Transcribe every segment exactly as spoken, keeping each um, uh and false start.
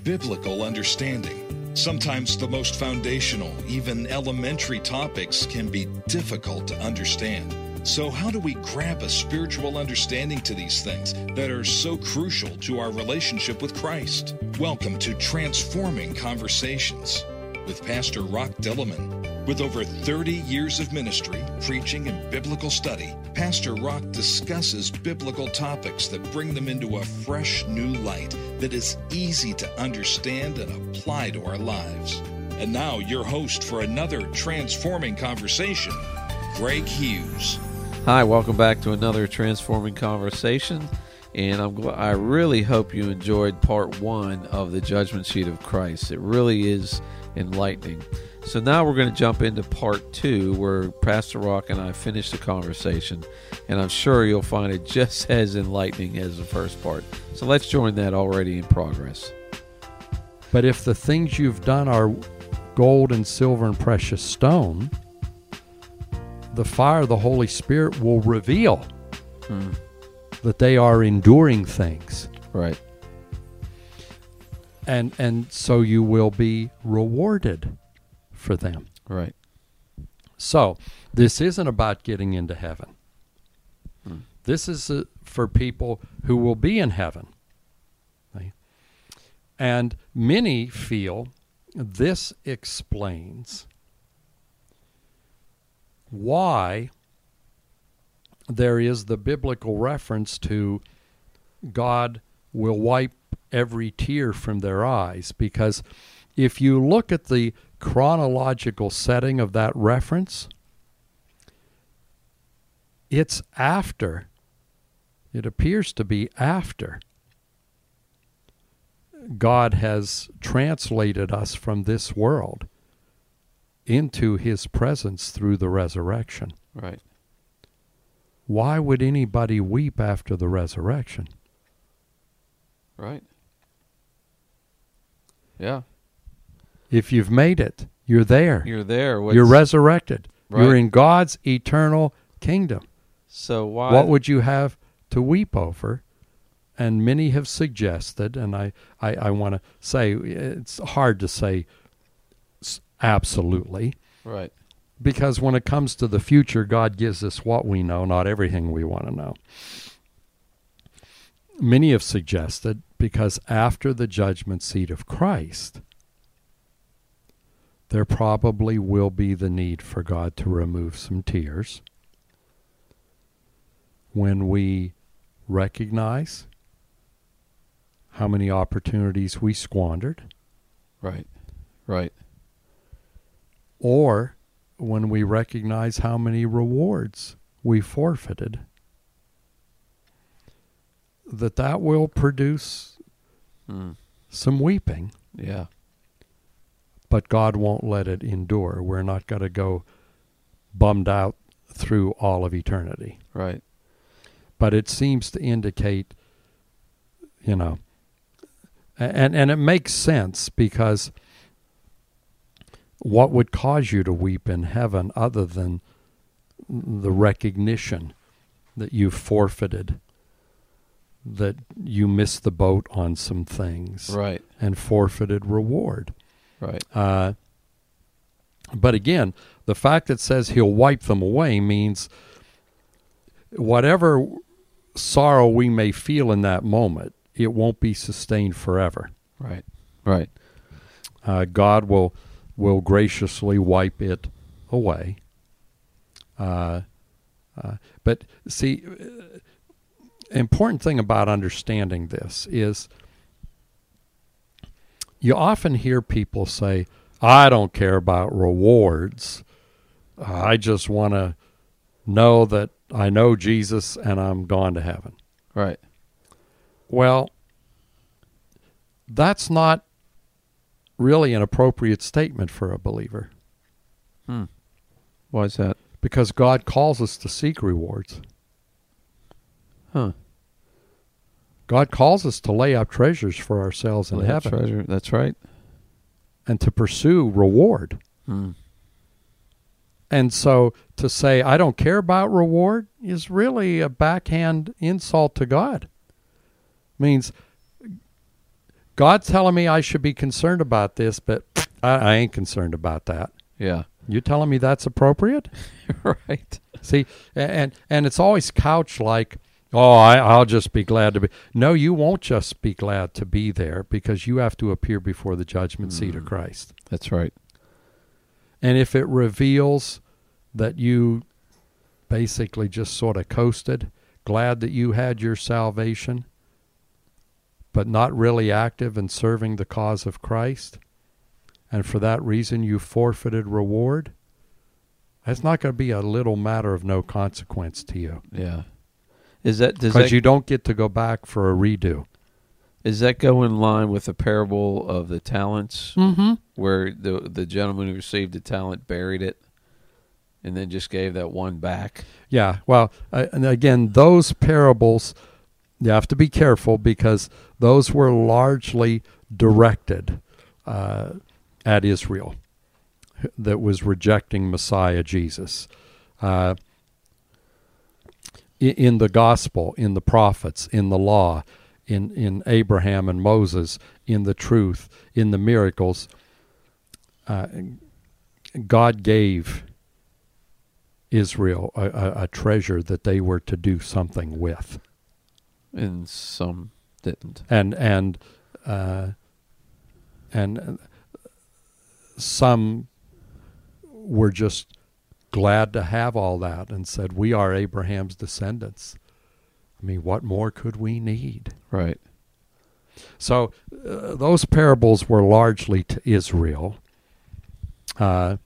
biblical understanding. Sometimes the most foundational, even elementary topics can be difficult to understand. So how do we grab a spiritual understanding to these things that are so crucial to our relationship with Christ? Welcome to Transforming Conversations with Pastor Rock Dillman. With over thirty years of ministry, preaching, and biblical study, Pastor Rock discusses biblical topics that bring them into a fresh new light that is easy to understand and apply to our lives. And now your host for another Transforming Conversation, Greg Hughes. Hi, welcome back to another Transforming Conversation, and I'm gl- I really hope you enjoyed part one of the Judgment Seat of Christ. It really is enlightening. So now we're going to jump into part two, where Pastor Rock and I finish the conversation, and I'm sure you'll find it just as enlightening as the first part. So let's join that already in progress. But if the things you've done are gold and silver and precious stone, the fire of the Holy Spirit will reveal hmm. that they are enduring things. Right. And and so you will be rewarded for them. Right. So this isn't about getting into heaven. Hmm. This is uh, for people who will be in heaven. Right? And many feel this explains why there is the biblical reference to God will wipe every tear from their eyes, because if you look at the chronological setting of that reference, it's after, it appears to be after God has translated us from this world into his presence through the resurrection. Right. Why would anybody weep after the resurrection? Right. Yeah. If you've made it, you're there. You're there. What's, you're resurrected. Right. You're in God's eternal kingdom. So why? What would you have to weep over? And many have suggested, and I, I, I want to say, it's hard to say absolutely. Right. Because when it comes to the future, God gives us what we know, not everything we want to know. Many have suggested, because after the judgment seat of Christ, there probably will be the need for God to remove some tears when we recognize how many opportunities we squandered. Right, right. Or when we recognize how many rewards we forfeited, that that will produce hmm. some weeping. Yeah. But God won't let it endure. We're not going to go bummed out through all of eternity. Right. But it seems to indicate, you know, and, and it makes sense, because what would cause you to weep in heaven other than the recognition that you've forfeited, that you missed the boat on some things, right, and forfeited reward. Right. Uh, but again, the fact that it says he'll wipe them away means whatever sorrow we may feel in that moment, it won't be sustained forever. Right. Right. Uh, God will will graciously wipe it away. Uh, uh, but see, uh, important thing about understanding this is you often hear people say, I don't care about rewards. I just want to know that I know Jesus and I'm gone to heaven. Right. Well, that's not really an appropriate statement for a believer. Hmm. Why is that? Because God calls us to seek rewards. Huh. God calls us to lay up treasures for ourselves in lay heaven. Up treasure. That's right. And to pursue reward. Hmm. And so to say, I don't care about reward is really a backhand insult to God. Means God's telling me I should be concerned about this, but I, I ain't concerned about that. Yeah. You telling me that's appropriate? Right. See, and and it's always couched like, oh, I, I'll just be glad to be. No, you won't just be glad to be there, because you have to appear before the judgment mm. seat of Christ. That's right. And if it reveals that you basically just sort of coasted, glad that you had your salvation, but not really active in serving the cause of Christ, and for that reason you forfeited reward, that's not going to be a little matter of no consequence to you. Yeah. Is that does because that, you don't get to go back for a redo. Does that go in line with the parable of the talents, mm-hmm. where the the gentleman who received the talent buried it and then just gave that one back? Yeah, well, uh, and again, those parables, you have to be careful, because those were largely directed uh, at Israel that was rejecting Messiah Jesus. Uh, in, in the gospel, in the prophets, in the law, in, in Abraham and Moses, in the truth, in the miracles, uh, God gave Israel a, a, a treasure that they were to do something with. And some didn't. And and uh, and some were just glad to have all that and said, we are Abraham's descendants. I mean, what more could we need? Right. So uh, those parables were largely to Israel. Uh,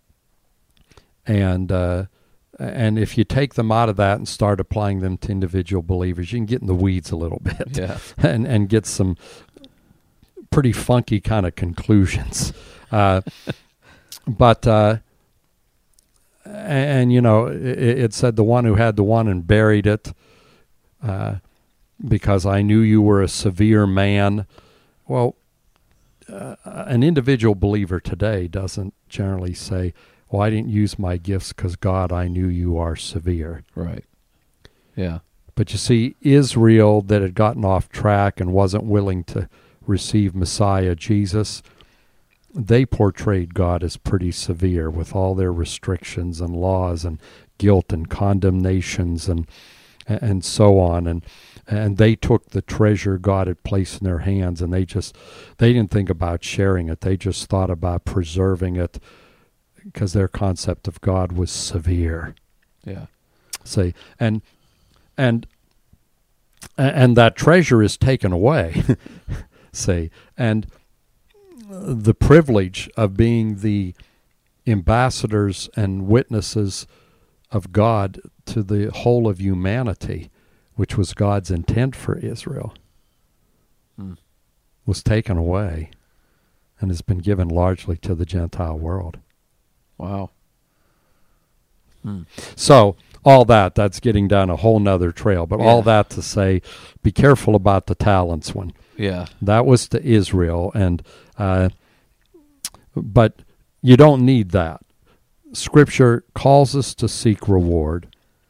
and uh, and if you take them out of that and start applying them to individual believers, you can get in the weeds a little bit. Yeah. and, and get some pretty funky kind of conclusions. Uh, but, uh, and, and, you know, it, it said the one who had the one and buried it, uh, because I knew you were a severe man. Well, uh, an individual believer today doesn't generally say, well, I didn't use my gifts because, God, I knew you are severe. Right. Yeah. But you see, Israel that had gotten off track and wasn't willing to receive Messiah Jesus, they portrayed God as pretty severe with all their restrictions and laws and guilt and condemnations and and so on. And and they took the treasure God had placed in their hands, and they just, they didn't think about sharing it. They just thought about preserving it, because their concept of God was severe. Yeah. See, and and and that treasure is taken away. See, and the privilege of being the ambassadors and witnesses of God to the whole of humanity, which was God's intent for Israel, hmm. was taken away and has been given largely to the Gentile world. Wow. Hmm. So all that, that's getting down a whole nother trail, but yeah. all that to say, be careful about the talents one. Yeah. That was to Israel, and uh, but you don't need that. Scripture calls us to seek reward.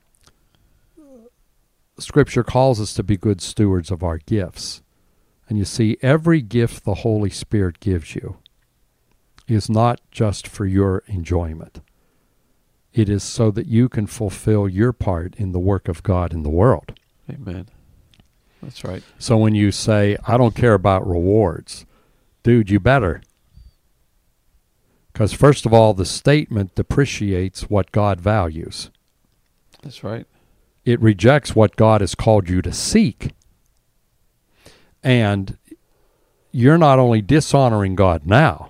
Scripture calls us to be good stewards of our gifts. And you see, every gift the Holy Spirit gives you is not just for your enjoyment. It is so that you can fulfill your part in the work of God in the world. Amen. That's right. So when you say, I don't care about rewards, dude, you better. Because first of all, the statement depreciates what God values. That's right. It rejects what God has called you to seek. And you're not only dishonoring God now,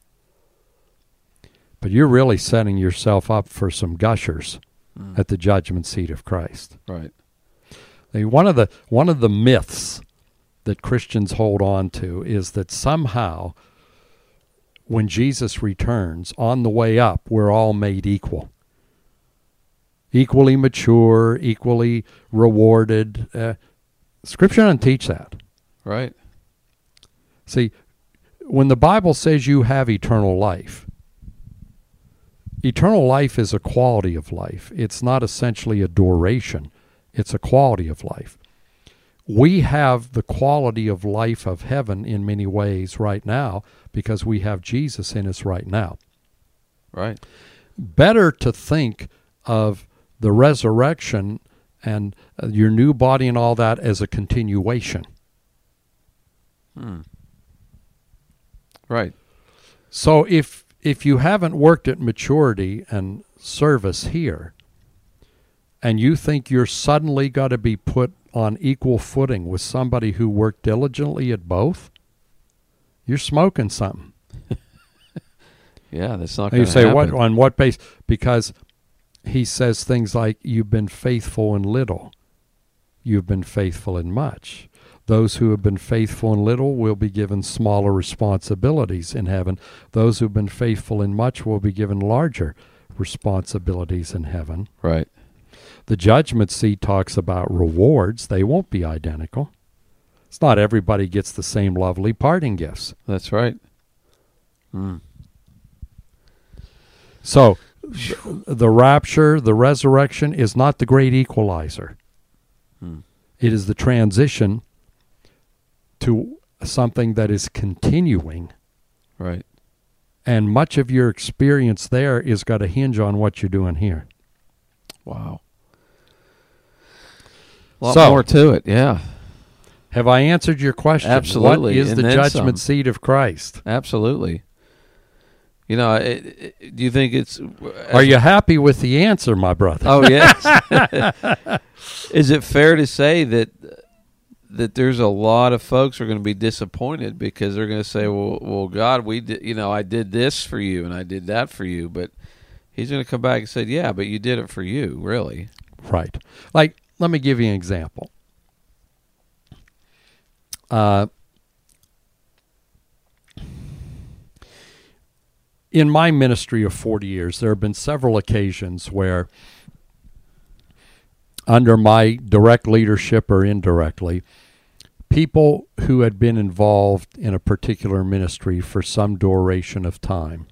but you're really setting yourself up for some gushers mm. at the judgment seat of Christ. Right. One of the one of the myths that Christians hold on to is that somehow when Jesus returns, on the way up, we're all made equal. Equally mature, equally rewarded. Uh, Scripture doesn't teach that. Right. See, when the Bible says you have eternal life, eternal life is a quality of life. It's not essentially a duration. It's a quality of life. we have the quality of life of heaven in many ways right now because we have Jesus in us right now. Right. Better to think of the resurrection and uh, your new body and all that as a continuation. Hmm. Right. So if if you haven't worked at maturity and service here, and you think you're suddenly got to be put on equal footing with somebody who worked diligently at both, you're smoking something. Yeah, that's not And going you to say, happen. what, on what base? Because he says things like, you've been faithful in little, you've been faithful in much. Those who have been faithful in little will be given smaller responsibilities in heaven. Those who have been faithful in much will be given larger responsibilities in heaven. Right. The judgment seat talks about rewards. They won't be identical. It's not everybody gets the same lovely parting gifts. That's right. Hmm. So th- the rapture, the resurrection is not the great equalizer. Hmm. It is the transition to something that is continuing. Right. And much of your experience there is got to hinge on what you're doing here. Wow. A lot So- more to it, yeah. Have I answered your question? Absolutely, What is and the then judgment some. seat of Christ? Absolutely. You know, it, it, do you think it's... Are you happy with the answer, my brother? Oh, yes. Is it fair to say that that there's a lot of folks who are going to be disappointed because they're going to say, well, well, God, we did, you know, I did this for you and I did that for you, but he's going to come back and say, yeah, but you did it for you, really. Right. Like, let me give you an example. Uh, in my ministry of forty years, there have been several occasions where, under my direct leadership or indirectly, people who had been involved in a particular ministry for some duration of time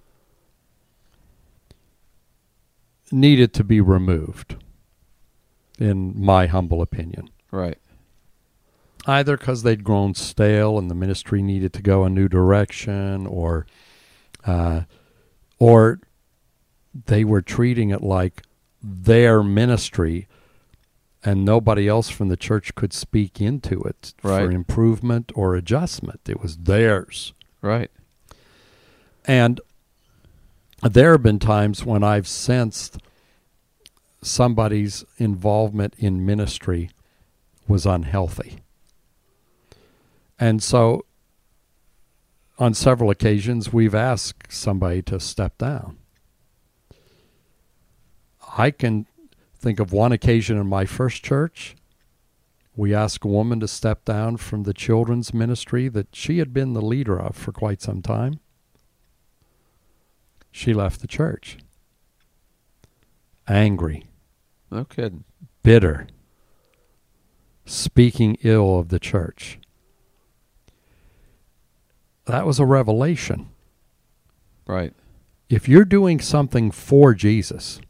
needed to be removed, in my humble opinion. Right. Either because they'd grown stale and the ministry needed to go a new direction, or uh, or they were treating it like their ministry and nobody else from the church could speak into it Right. for improvement or adjustment. It was theirs. Right. And there have been times when I've sensed somebody's involvement in ministry was unhealthy. And so on several occasions, we've asked somebody to step down. I can think of one occasion in my first church. We asked a woman to step down from the children's ministry that she had been the leader of for quite some time. She left the church. Angry, No kidding. bitter, speaking ill of the church. That was a revelation. Right. If you're doing something for Jesus,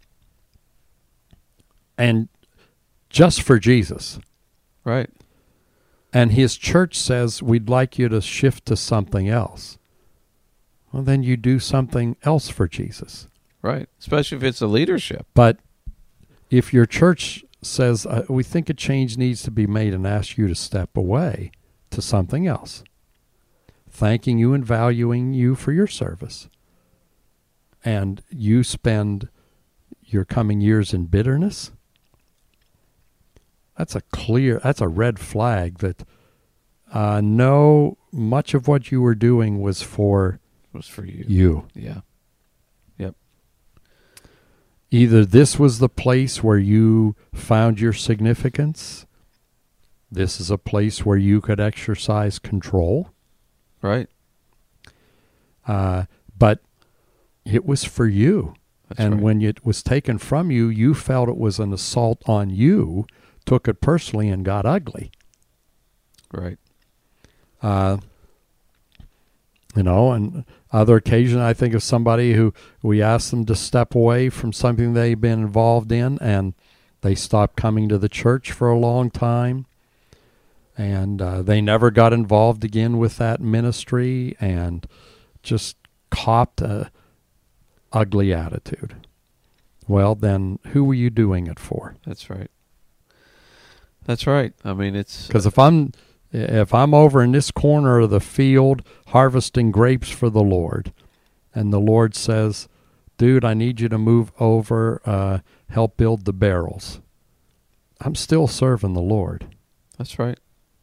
and just for Jesus, Right. and his church says, we'd like you to shift to something else, well, then you do something else for Jesus. Right. Especially if it's a leadership. But if your church says, uh, we think a change needs to be made, and ask you to step away to something else, thanking you and valuing you for your service, and you spend your coming years in bitterness, that's a clear, that's a red flag that uh, no, much of what you were doing was for It was for you. you. Yeah. Either this was the place where you found your significance, this is a place where you could exercise control, Right. uh, but it was for you. That's and right. when it was taken from you, you felt it was an assault on you, took it personally, and got ugly. Right. Uh, you know, and other occasion, I think of somebody who we asked them to step away from something they've been involved in, and they stopped coming to the church for a long time. And uh, they never got involved again with that ministry and just copped a ugly attitude. Well, then who were you doing it for? That's right. That's right. I mean, it's... Because if I'm, if I'm over in this corner of the field harvesting grapes for the Lord, and the Lord says, dude, I need you to move over, uh, help build the barrels, I'm still serving the Lord. That's right.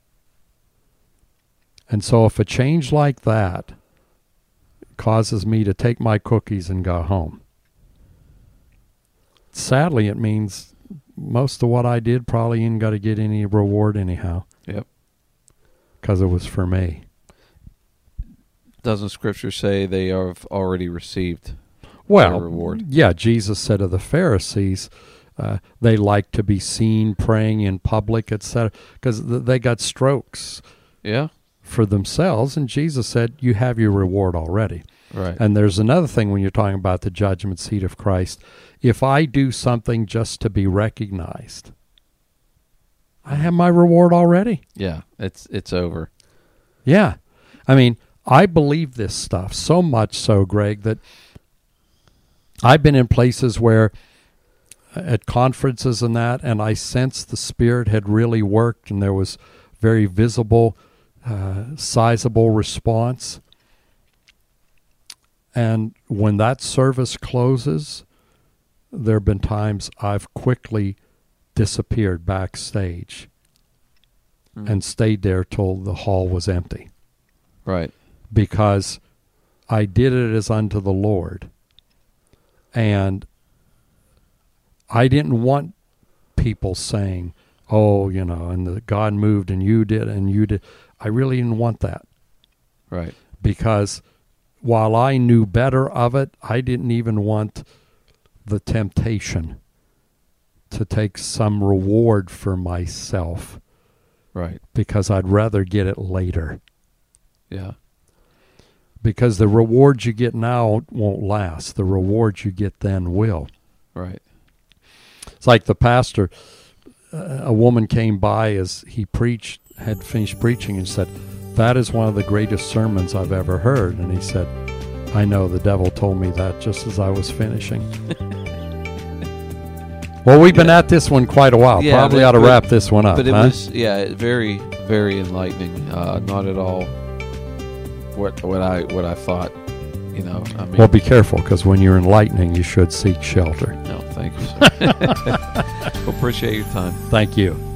And so if a change like that causes me to take my cookies and go home, sadly, it means most of what I did probably ain't got to get any reward anyhow. Yep. Because it was for me. Doesn't Scripture say they have already received well, their reward? Yeah, Jesus said of the Pharisees, uh, they like to be seen praying in public, et cetera, because th- they got strokes. Yeah. For themselves, and Jesus said, you have your reward already. Right. And there's another thing when you're talking about the judgment seat of Christ. If I do something just to be recognized, I have my reward already. Yeah, it's it's over. Yeah. I mean, I believe this stuff so much so, Greg, that I've been in places where at conferences and that, and I sensed the Spirit had really worked, and there was very visible Uh, sizable response. And when that service closes, there have been times I've quickly disappeared backstage mm. and stayed there till the hall was empty. Right. Because I did it as unto the Lord. And I didn't want people saying, oh, you know, and the God moved and you did and you did. I really didn't want that. Right. Because while I knew better of it, I didn't even want the temptation to take some reward for myself. Right. Because I'd rather get it later. Yeah. Because the rewards you get now won't last. The rewards you get then will. Right. It's like the pastor, uh, a woman came by as he preached, had finished preaching, and said, that is one of the greatest sermons I've ever heard. And he said, I know, the devil told me that just as I was finishing. Well, we've been yeah. at this one quite a while. Yeah, Probably but, ought to but, wrap this one up. But it huh? was, yeah, very, very enlightening. Uh, not at all what what I what I thought. You know, I mean. Well, be careful, because when you're enlightening, you should seek shelter. No, thank you, sir. Well, appreciate your time. Thank you.